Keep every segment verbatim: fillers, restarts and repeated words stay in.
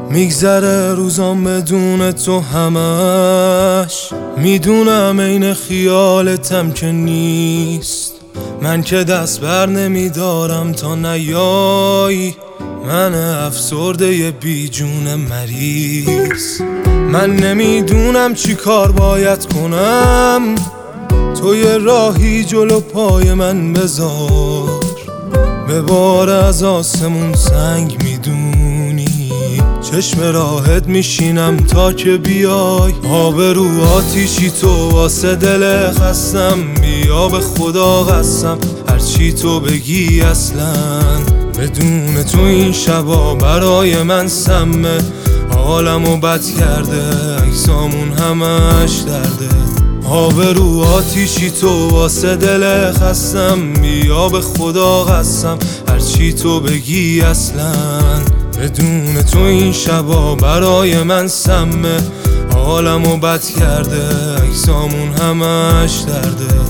میگذره روزام بدون تو همش، میدونم این خیالتم که نیست. من که دست بر نمیدارم تا نیایی، من افسرده بی جون مریض. من نمیدونم چی کار باید کنم، تو یه راهی جلو پای من بذار. به بار از آسمون سنگ میدونی، چشم راحت میشینم تا که بیای. آب رو آتیشی تو واسه دل خستم، بیا به خدا قسم هرچی تو بگی اصلا. بدون تو این شبا برای من سمه، حالمو بد کرده عکسامون همش درده. آب رو آتیشی تو واسه دل خستم، بیا به خدا قسم هرچی تو بگی اصلا. بدون تو این شبا برای من سمه، حالمو بد کرده عکسامون همش درده.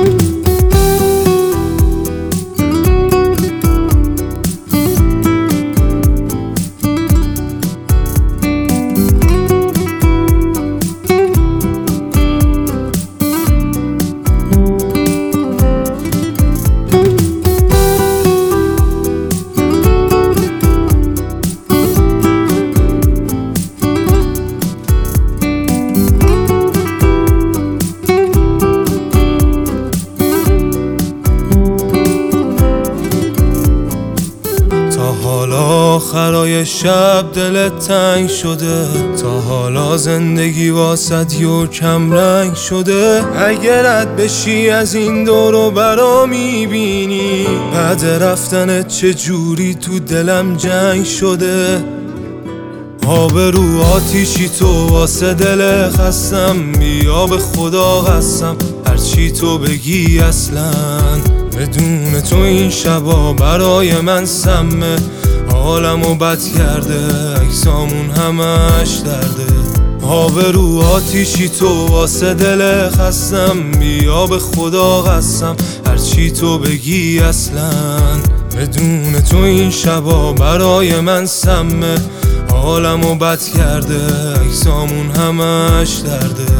حالا آخرای شب دلت تنگ شده، تا حالا زندگی واسد یو کم رنگ شده. اگر رد بشی از این دورو برا میبینی، بعد رفتنت چه جوری تو دلم جنگ شده. آب رو آتیشی تو واسه دل خستم، بیا به خدا قسم هرچی تو بگی اصلا. بدون تو این شبا برای من سمه، حالمو بد کرده عکسامون همش درده. آب رو آتیشی تو واسه دل خستم، بیا به خدا قسم هرچی تو بگی اصلا. بدون تو این شبا برای من سمه، حالمو بد کرده عکسامون همش درده.